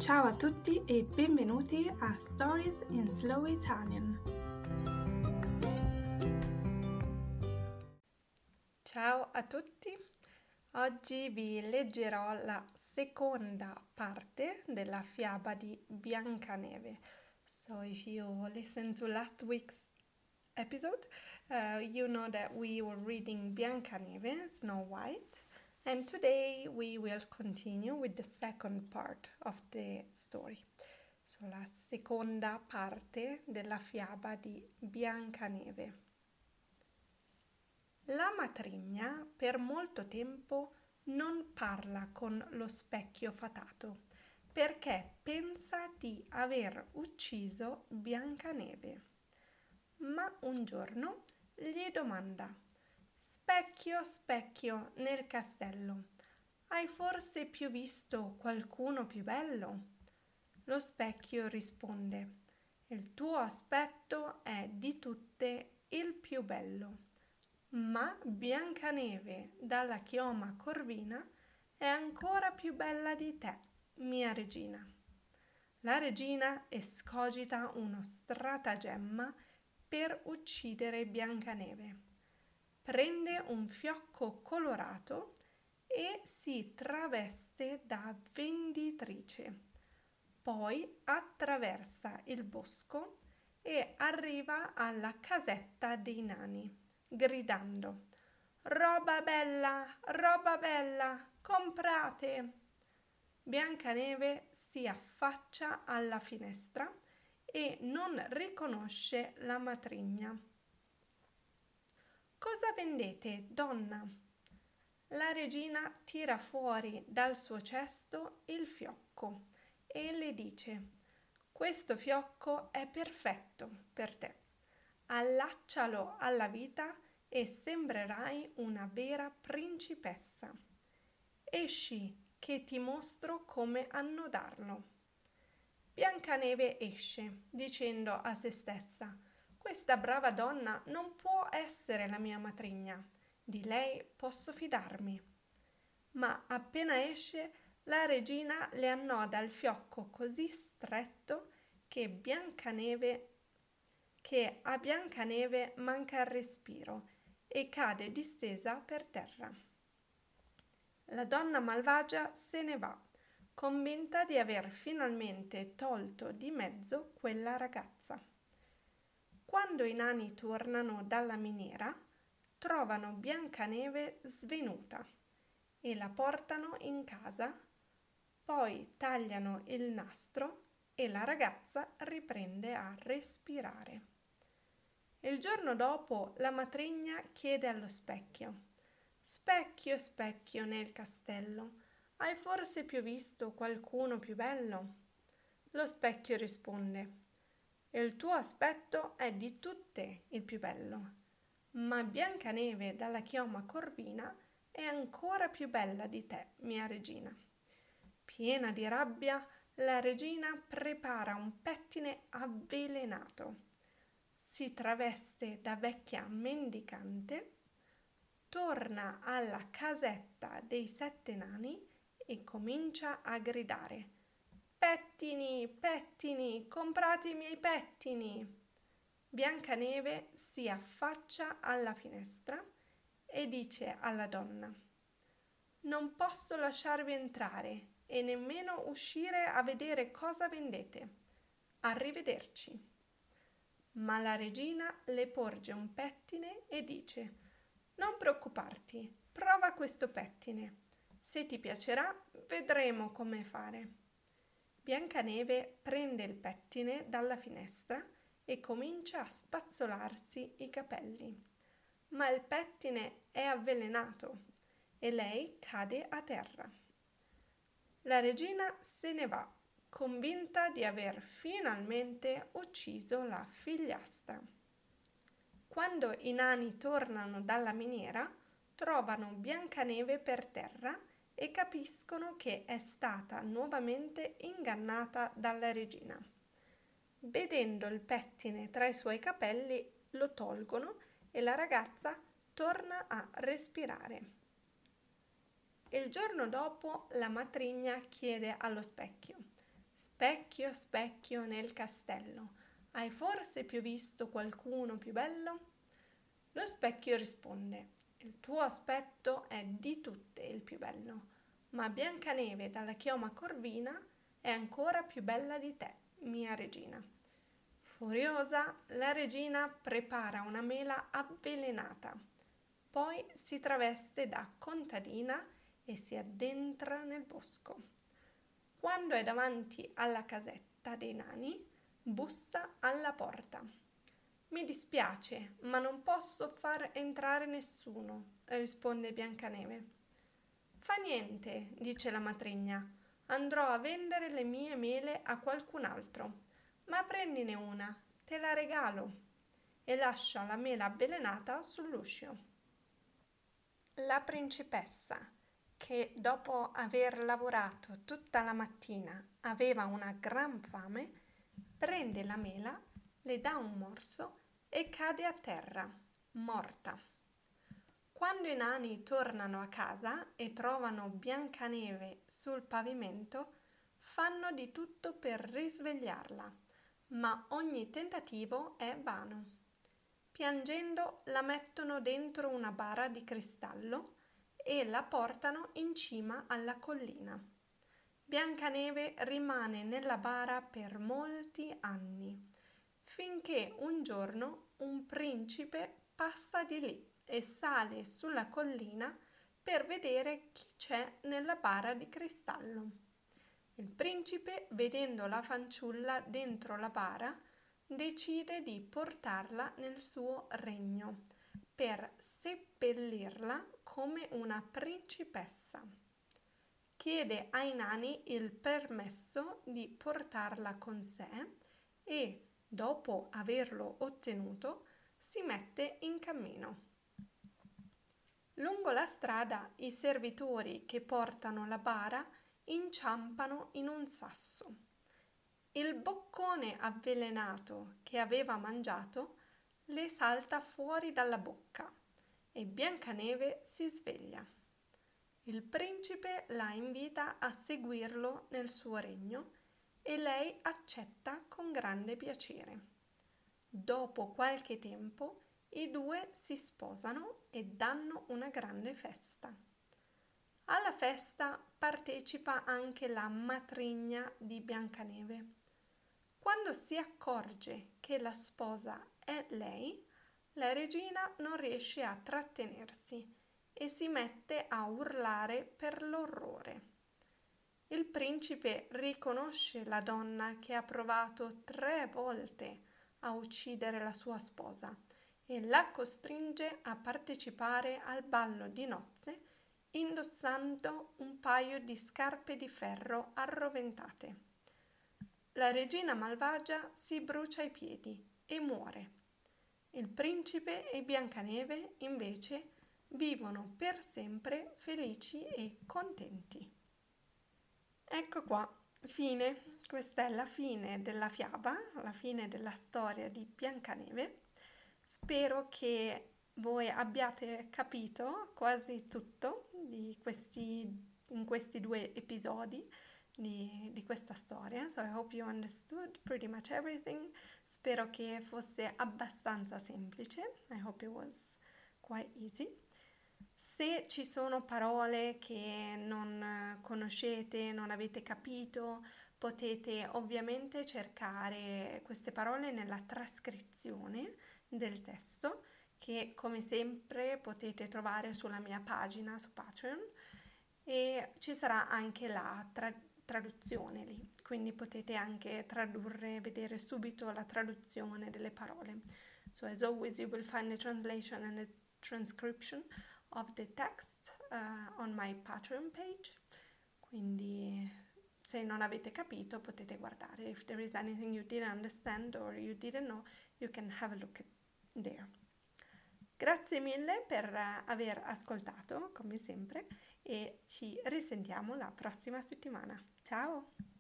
Ciao a tutti e benvenuti a Stories in Slow Italian. Ciao a tutti, oggi vi leggerò la seconda parte della fiaba di Biancaneve. So if you listened to last week's episode, you know that we were reading Biancaneve, Snow White, and today we will continue with the second part of the story. So la seconda parte della fiaba di Biancaneve. La matrigna per molto tempo non parla con lo specchio fatato perché pensa di aver ucciso Biancaneve. Ma un giorno gli domanda: Specchio, specchio nel castello, hai forse più visto qualcuno più bello? Lo specchio risponde: il tuo aspetto è di tutte il più bello. Ma Biancaneve dalla chioma corvina è ancora più bella di te, mia regina. La regina escogita uno stratagemma per uccidere Biancaneve. Prende un fiocco colorato e si traveste da venditrice. Poi attraversa il bosco e arriva alla casetta dei nani, gridando: roba bella, comprate! Biancaneve si affaccia alla finestra e non riconosce la matrigna. Cosa vendete, donna? La regina tira fuori dal suo cesto il fiocco e le dice: questo fiocco è perfetto per te. Allaccialo alla vita e sembrerai una vera principessa. Esci, che ti mostro come annodarlo. Biancaneve esce, dicendo a se stessa: questa brava donna non può essere la mia matrigna, di lei posso fidarmi. Ma appena esce, la regina le annoda il fiocco così stretto che a Biancaneve manca il respiro e cade distesa per terra. La donna malvagia se ne va, convinta di aver finalmente tolto di mezzo quella ragazza. Quando i nani tornano dalla miniera, trovano Biancaneve svenuta e la portano in casa, poi tagliano il nastro e la ragazza riprende a respirare. Il giorno dopo la matrigna chiede allo specchio: specchio, specchio nel castello, hai forse più visto qualcuno più bello? Lo specchio risponde: il tuo aspetto è di tutte il più bello, ma Biancaneve dalla chioma corvina è ancora più bella di te, mia regina. Piena di rabbia, la regina prepara un pettine avvelenato. Si traveste da vecchia mendicante, torna alla casetta dei 7 nani e comincia a gridare: pettini, pettini, comprate i miei pettini! Biancaneve si affaccia alla finestra e dice alla donna: non posso lasciarvi entrare e nemmeno uscire a vedere cosa vendete. Arrivederci. Ma la regina le porge un pettine e dice: non preoccuparti, prova questo pettine. Se ti piacerà, vedremo come fare. Biancaneve prende il pettine dalla finestra e comincia a spazzolarsi i capelli. Ma il pettine è avvelenato e lei cade a terra. La regina se ne va, convinta di aver finalmente ucciso la figliastra. Quando i nani tornano dalla miniera, trovano Biancaneve per terra e capiscono che è stata nuovamente ingannata dalla regina. Vedendo il pettine tra i suoi capelli, lo tolgono e la ragazza torna a respirare. Il giorno dopo la matrigna chiede allo specchio: Specchio, specchio nel castello, hai forse più visto qualcuno più bello? Lo specchio risponde: il tuo aspetto è di tutte il più bello, ma Biancaneve dalla chioma corvina è ancora più bella di te, mia regina. Furiosa, la regina prepara una mela avvelenata, poi si traveste da contadina e si addentra nel bosco. Quando è davanti alla casetta dei nani, bussa alla porta. Mi dispiace, ma non posso far entrare nessuno, risponde Biancaneve. Fa niente, dice la matrigna, andrò a vendere le mie mele a qualcun altro, ma prendine una, te la regalo, e lascia la mela avvelenata sull'uscio. La principessa, che dopo aver lavorato tutta la mattina aveva una gran fame, prende la mela, le dà un morso e cade a terra, morta. Quando i nani tornano a casa e trovano Biancaneve sul pavimento, fanno di tutto per risvegliarla, ma ogni tentativo è vano. Piangendo la mettono dentro una bara di cristallo e la portano in cima alla collina. Biancaneve rimane nella bara per molti anni, finché un giorno un principe passa di lì e sale sulla collina per vedere chi c'è nella bara di cristallo. Il principe, vedendo la fanciulla dentro la bara, decide di portarla nel suo regno per seppellirla come una principessa. Chiede ai nani il permesso di portarla con sé e, dopo averlo ottenuto, si mette in cammino. Lungo la strada i servitori che portano la bara inciampano in un sasso. Il boccone avvelenato che aveva mangiato le salta fuori dalla bocca e Biancaneve si sveglia. Il principe la invita a seguirlo nel suo regno e lei accetta con grande piacere. Dopo qualche tempo i due si sposano e danno una grande festa. Alla festa partecipa anche la matrigna di Biancaneve. Quando si accorge che la sposa è lei, la regina non riesce a trattenersi e si mette a urlare per l'orrore. Il principe riconosce la donna che ha provato 3 volte a uccidere la sua sposa e la costringe a partecipare al ballo di nozze indossando un paio di scarpe di ferro arroventate. La regina malvagia si brucia i piedi e muore. Il principe e Biancaneve, invece, vivono per sempre felici e contenti. Ecco qua, fine. Questa è la fine della fiaba, la fine della storia di Biancaneve. Spero che voi abbiate capito quasi tutto in questi 2 episodi di questa storia. So I hope you understood pretty much everything. Spero che fosse abbastanza semplice. I hope it was quite easy. Se ci sono parole che non conoscete, non avete capito, potete ovviamente cercare queste parole nella trascrizione del testo che come sempre potete trovare sulla mia pagina su Patreon e ci sarà anche la traduzione lì, quindi potete anche tradurre, vedere subito la traduzione delle parole. So as always you will find the translation and the transcription of the text on my Patreon page, quindi se non avete capito potete guardare. If there is anything you didn't understand or you didn't know, you can have a look at there. Grazie mille per aver ascoltato, come sempre, e ci risentiamo la prossima settimana. Ciao!